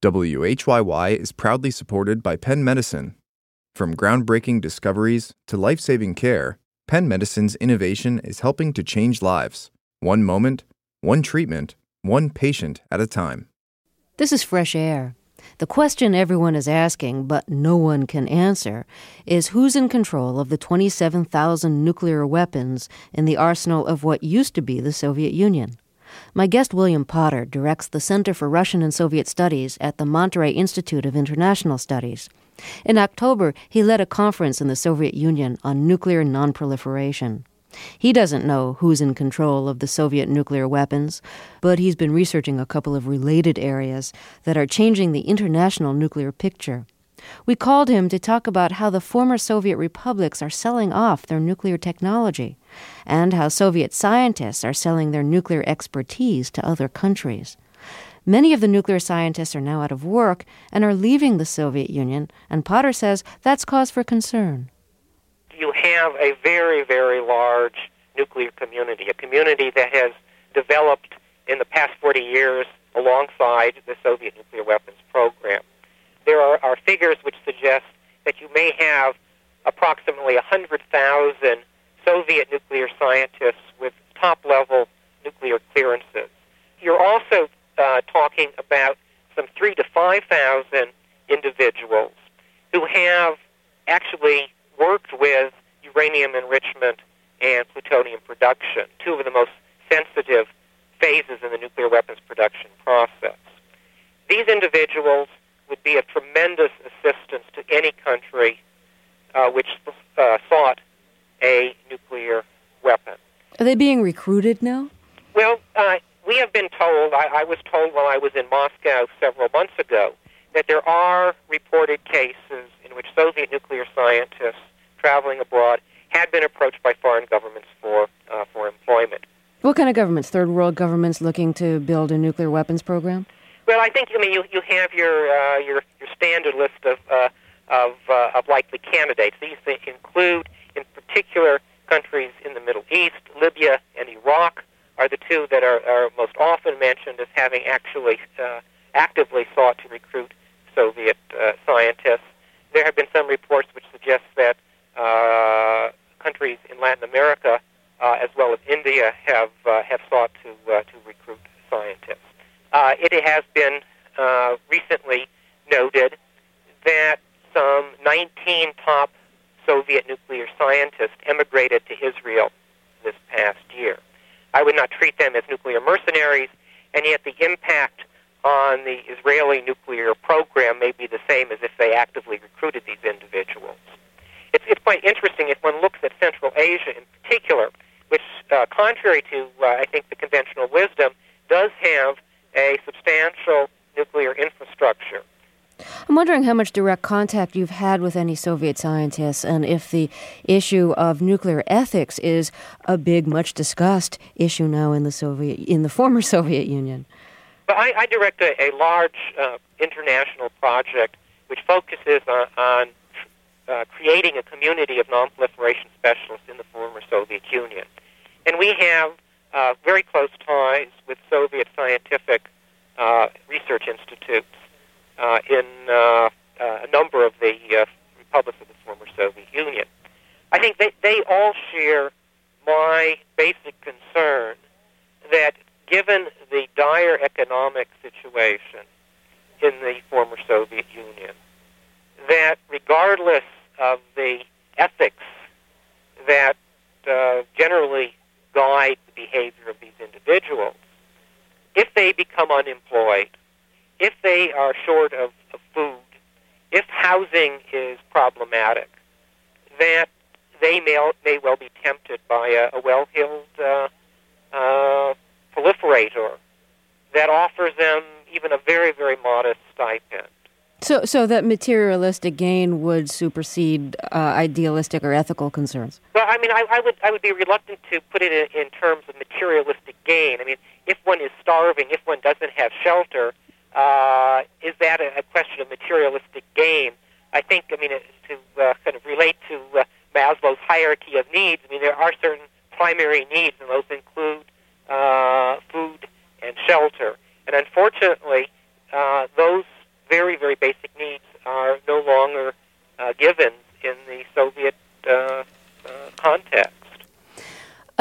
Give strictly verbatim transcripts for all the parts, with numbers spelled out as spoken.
W H Y Y is proudly supported by Penn Medicine. From groundbreaking discoveries to life-saving care, Penn Medicine's innovation is helping to change lives, one moment, one treatment, one patient at a time. This is Fresh Air. The question everyone is asking, but no one can answer, is who's in control of the twenty-seven thousand nuclear weapons in the arsenal of what used to be the Soviet Union? My guest, William Potter, directs the Center for Russian and Soviet Studies at the Monterey Institute of International Studies. In October, he led a conference in the Soviet Union on nuclear nonproliferation. He doesn't know who's in control of the Soviet nuclear weapons, but he's been researching a couple of related areas that are changing the international nuclear picture. We called him to talk about how the former Soviet republics are selling off their nuclear technology and how Soviet scientists are selling their nuclear expertise to other countries. Many of the nuclear scientists are now out of work and are leaving the Soviet Union, and Potter says that's cause for concern. You have a very, very large nuclear community, a community that has developed in the past forty years alongside the Soviet nuclear weapons program. There are, are figures which suggest that you may have approximately one hundred thousand Soviet nuclear scientists with top-level nuclear clearances. You're also uh, talking about some three to five thousand individuals who have actually worked with uranium enrichment and plutonium production, two of the most sensitive phases in the nuclear weapons production process. These individuals would be a tremendous assistance to any country uh, which uh, sought a nuclear weapon. Are they being recruited now? Well, uh, we have been told, I, I was told while I was in Moscow several months ago, that there are reported cases in which Soviet nuclear scientists traveling abroad had been approached by foreign governments for uh, for employment. What kind of governments? Third world governments looking to build a nuclear weapons program? Well, I think I mean you you have your uh, your your standard list of uh, of uh, of likely candidates. These include, in particular, countries in the Middle East. Libya and Iraq are the two that are, are most often mentioned as having actually uh, actively sought to recruit Soviet uh, scientists. There have been some reports which suggest that uh, countries in Latin America, uh, as well as India, have uh, have sought to uh, to recruit scientists. Uh, it has been uh, recently noted that some nineteen top Soviet nuclear scientists emigrated to Israel this past year. I would not treat them as nuclear mercenaries, and yet the impact on the Israeli nuclear program may be the same as if they actively recruited these individuals. It's, it's quite interesting if one looks at Central Asia in particular, which, uh, contrary to, uh, I think, the conventional wisdom, does have a substantial nuclear infrastructure. I'm wondering how much direct contact you've had with any Soviet scientists and if the issue of nuclear ethics is a big, much discussed issue now in the Soviet, in the former Soviet Union. But I, I direct a, a large uh, international project which focuses on, on uh, creating a community of nonproliferation specialists in the former Soviet Union. And we have uh, very close ties with Soviet scientific uh, research institutes uh, in uh, uh, a number of the uh, republics of the former Soviet Union. I think they, they all share my basic concern that given the dire economic situation in the former Soviet Union, that regardless of the ethics that uh, generally guide the behavior of these individuals, if they become unemployed, if they are short of, of food, if housing is problematic, that they may, may well be tempted by a, a well-heeled uh, uh, proliferator that offers them even a very, very modest stipend. So so that materialistic gain would supersede uh, idealistic or ethical concerns? Well, I mean, I, I would I would be reluctant to put it in, in terms of materialistic gain. I mean, if one is starving, if one doesn't have shelter, uh, is that a, a question of materialistic gain? I think, I mean, to uh, kind of relate to uh, Maslow's hierarchy of needs, I mean, there are certain primary needs, and those include uh, food and shelter. And unfortunately, uh, those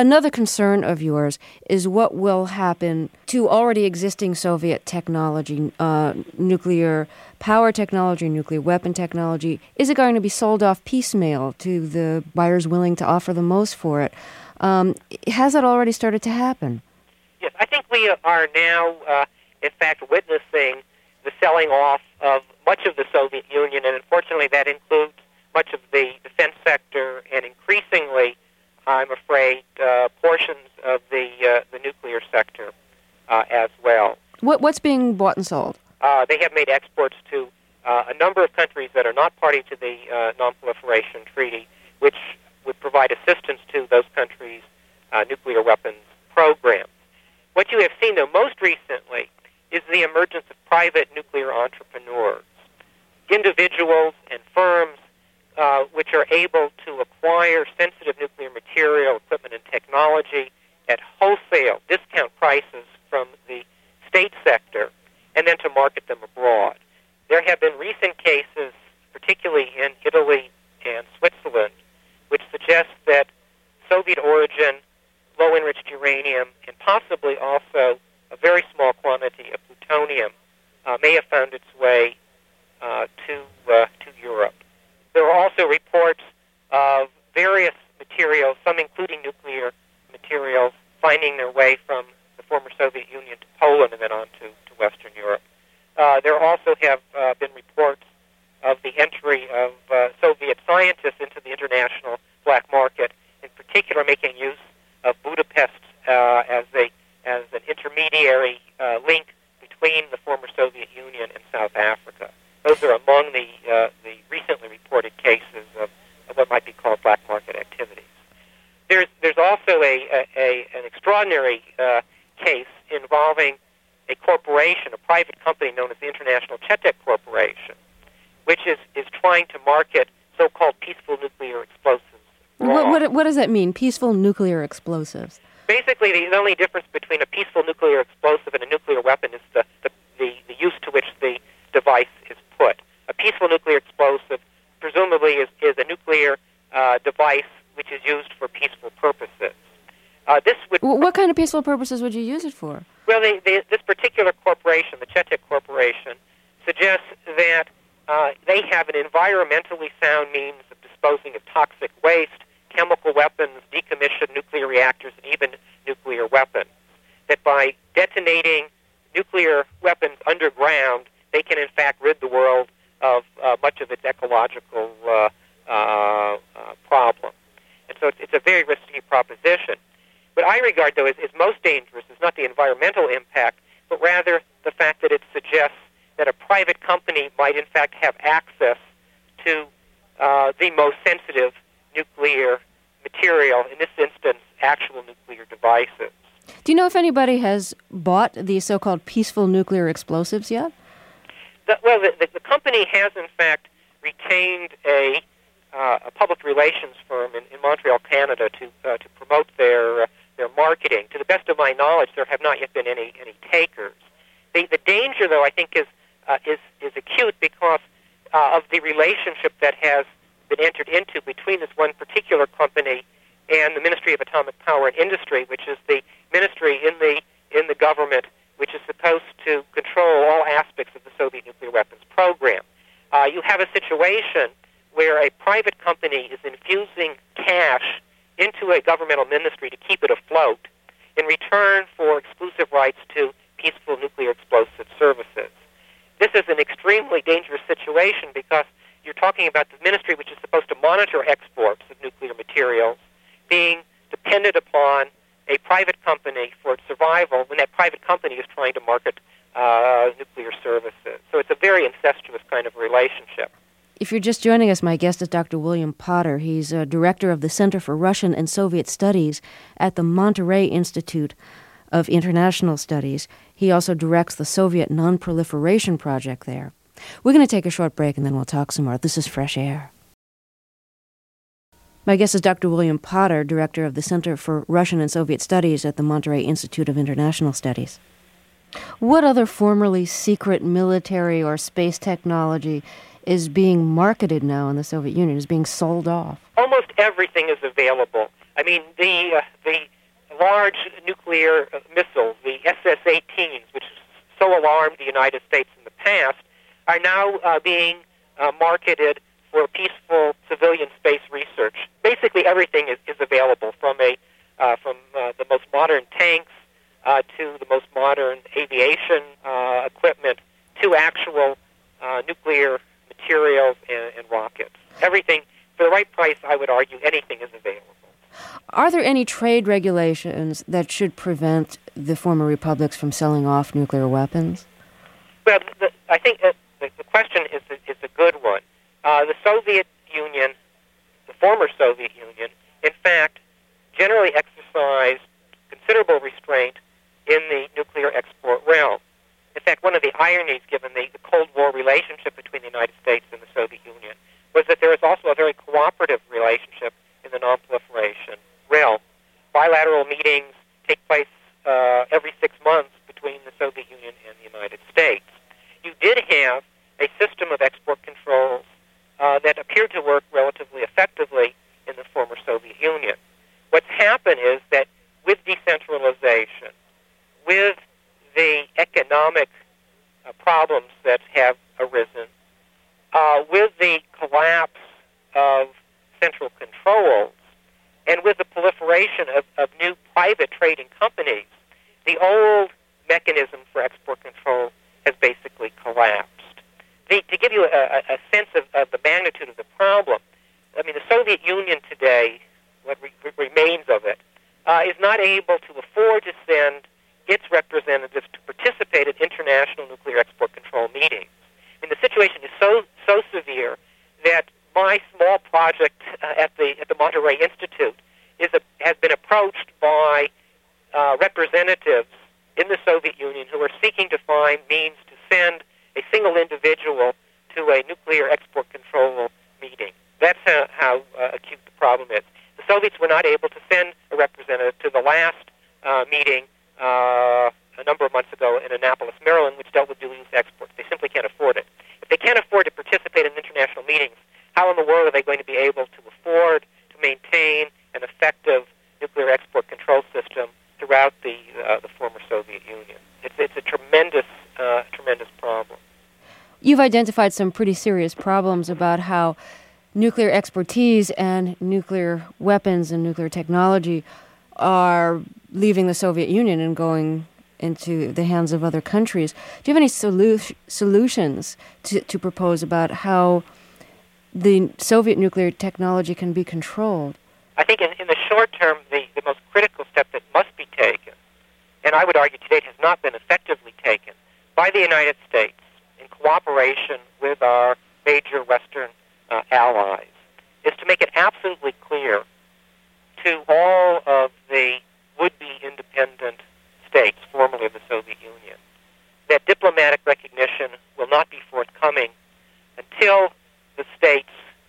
Another concern of yours is what will happen to already existing Soviet technology, uh, nuclear power technology, nuclear weapon technology. Is it going to be sold off piecemeal to the buyers willing to offer the most for it? Um, has that already started to happen? Yes, I think we are now, uh, in fact, witnessing the selling off of much of the Soviet Union, and unfortunately that includes much of the defense sector and increasingly, I'm afraid, uh, portions of the uh, the nuclear sector uh, as well. What What's being bought and sold? Uh, they have made exports to uh, a number of countries that are not party to the uh, Non-Proliferation Treaty, which would provide assistance to those countries' uh, nuclear weapons programs. What you have seen, though, most recently is the emergence of private nuclear entrepreneurs, individuals and firms Uh, which are able to acquire sensitive nuclear material, equipment, and technology at wholesale discount prices from the state sector, and then to market them abroad. There have been recent cases, particularly in Italy and Switzerland, which suggest that Soviet-origin, low-enriched uranium, and possibly also a very small quantity of plutonium uh, may have found its way uh, to uh, to Europe. There are also reports of various materials, some including nuclear materials, finding their way from the former Soviet Union to Poland and then on to, to Western Europe. Uh, there also have uh, been reports of the entry of uh, Soviet scientists into the international black market, in particular making use of Budapest uh, as a as an intermediary uh, link between the former Soviet Union and South Africa. Those are among the uh, the recently reported cases of, of what might be called black market activities. There's there's also a, a, a an extraordinary uh, case involving a corporation, a private company known as the International Chetek Corporation, which is, is trying to market so-called peaceful nuclear explosives. What, what what does that mean? Peaceful nuclear explosives. Basically, the only difference between a peaceful nuclear explosive and a nuclear weapon is the the, the, the use to which the device is put. A peaceful nuclear explosive presumably is, is a nuclear uh, device which is used for peaceful purposes. Uh, this would what kind of peaceful purposes would you use it for? Well, they, they, this particular corporation, the Chetek Corporation, suggests that uh, they have an environmentally sound means of disposing of toxic waste, chemical weapons, decommissioned nuclear reactors, and even nuclear weapons. That by detonating nuclear weapons underground, they can, in fact, rid the world of uh, much of its ecological uh, uh, uh, problem. And so it's, it's a very risky proposition. What I regard, though, as, as most dangerous is not the environmental impact, but rather the fact that it suggests that a private company might, in fact, have access to uh, the most sensitive nuclear material, in this instance, actual nuclear devices. Do you know if anybody has bought these so-called peaceful nuclear explosives yet? The, well, the, the, the company has, in fact, retained a, uh, a public relations firm in, in Montreal, Canada, to uh, to promote their uh, their marketing. To the best of my knowledge, there have not yet been any any takers. The the danger, though, I think is uh, is is acute because uh, of the relationship that has been entered into between this one particular company and the Ministry of Atomic Power and Industry, which is the ministry in the in the government which is supposed to control all aspects of the Soviet nuclear weapons program. Uh, you have a situation where a private company is infusing cash into a governmental ministry to keep it afloat in return for exclusive rights to peaceful nuclear explosive services. This is an extremely dangerous situation because you're talking about the ministry which is supposed to monitor exports of nuclear materials being dependent upon a private company for its survival when that private company is trying to market uh, nuclear services. So it's a very incestuous kind of relationship. If you're just joining us, my guest is Doctor William Potter. He's a director of the Center for Russian and Soviet Studies at the Monterey Institute of International Studies. He also directs the Soviet Non-Proliferation Project there. We're going to take a short break and then we'll talk some more. This is Fresh Air. My guest is Doctor William Potter, director of the Center for Russian and Soviet Studies at the Monterey Institute of International Studies. What other formerly secret military or space technology is being marketed now in the Soviet Union, is being sold off? Almost everything is available I mean, the uh, the large nuclear uh, missiles, the S S eighteens, which so alarmed the United States in the past, are now uh, being uh, marketed for peaceful civilian space research. Basically, everything is, is available, from a uh, from uh, the most modern tanks uh, to the most modern aviation uh, equipment to actual uh, nuclear materials and, and rockets. Everything, for the right price, I would argue, anything is available. Are there any trade regulations that should prevent the former republics from selling off nuclear weapons? Well, the, I think uh, the, the question is a, is a good one. Uh, the Soviet Union, the former Soviet Union, in fact, generally exercised considerable restraint in the nuclear export realm. In fact, one of the ironies, given the, the Cold War relationship between the United States and the Soviet Union, was that there was also a very cooperative relationship in the nonproliferation realm. Bilateral meetings take place uh, every six months between the Soviet Union and the United States. You did have a system of export controls uh, that appeared to work relatively effectively in the former Soviet Union. What's happened is that with decentralization, with the economic uh, problems that have arisen, uh, with the collapse of central controls, and with the proliferation of, of new private trading companies, the old mechanism for export control has basically collapsed. The, to give you a, a sense of, of the magnitude of the problem, I mean, the Soviet Union today, what re- remains of it, uh, is not able to afford to send its representatives to participate in international nuclear export control meetings. I mean, the situation is so so severe that my small project uh, at the at the Monterey Institute is a, has been approached by uh, representatives in the Soviet Union who are seeking to find means to send a single individual to a nuclear export control meeting. That's how, how uh, acute the problem is. The Soviets were not able to send a representative to the last uh, meeting uh, a number of months ago in Annapolis, Maryland, which dealt with dual-use exports. They simply can't afford it. If they can't afford to participate in international meetings, how in the world are they going to be able to afford to maintain an effective nuclear export control system throughout the uh, the former Soviet Union? It's it's a tremendous uh, tremendous problem. You've identified some pretty serious problems about how nuclear expertise and nuclear weapons and nuclear technology are leaving the Soviet Union and going into the hands of other countries. Do you have any solu- solutions to, to propose about how the Soviet nuclear technology can be controlled? I think in, in the short term, the, the most critical step that must be taken, and I would argue to date has not been effectively taken, by the United States in cooperation with our major Western uh, allies, is to make it absolutely clear to all of the would-be independent states, formerly of the Soviet Union, that diplomatic recognition will not be forthcoming until the states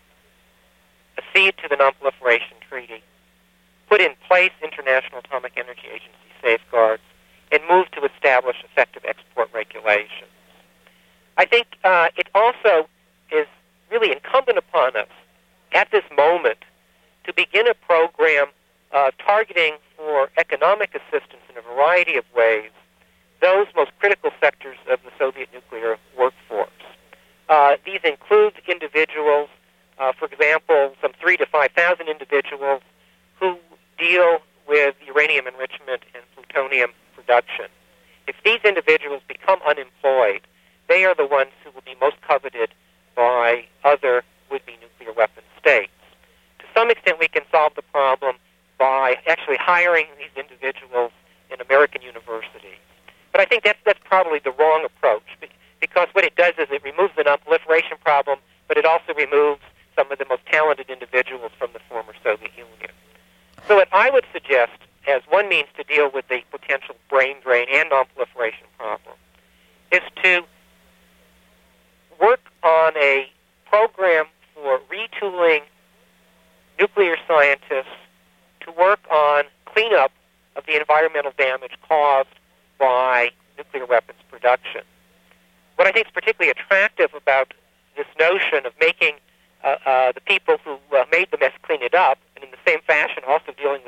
accede to the Non-Proliferation Treaty, put in place International Atomic Energy Agency safeguards, and move to establish effective export regulations. I think uh, it also is really incumbent upon us at this moment to begin a program uh, targeting for economic assistance in a variety of ways those most critical sectors of the Soviet nuclear workforce. Uh, these include individuals, uh, for example, some three to five thousand individuals who deal with uranium enrichment and plutonium production. If these individuals become unemployed, they are the ones who will be most coveted by other would-be nuclear weapon states. To some extent, we can solve the problem by actually hiring these individuals in American universities. But I think that's that's probably the wrong approach, because what it does is it removes the non-proliferation problem, but it also removes some of the most talented individuals from the former Soviet Union. So what I would suggest as one means to deal with the potential brain drain and non-proliferation problem is to work on a program for retooling nuclear scientists to work on cleanup of the environmental damage caused by nuclear weapons production. What I think is particularly attractive about this notion of making uh, uh, the people who uh, made the mess clean it up, and in the same fashion also dealing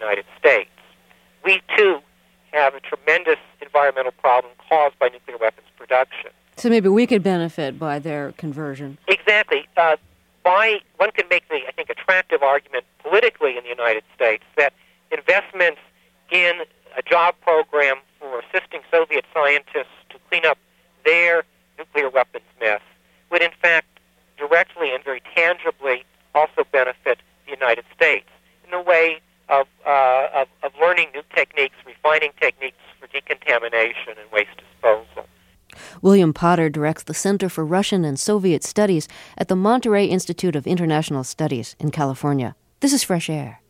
United States. We, too, have a tremendous environmental problem caused by nuclear weapons production. So maybe we could benefit by their conversion. Exactly. Uh, by one can make the, I think, attractive argument politically in the United States that investments in a job program for assisting Soviet scientists to clean up their nuclear weapons mess would, in fact, directly and very tangibly also benefit the United States in the way of, uh, of, of learning new techniques, refining techniques for decontamination and waste disposal. William Potter directs the Center for Russian and Soviet Studies at the Monterey Institute of International Studies in California. This is Fresh Air.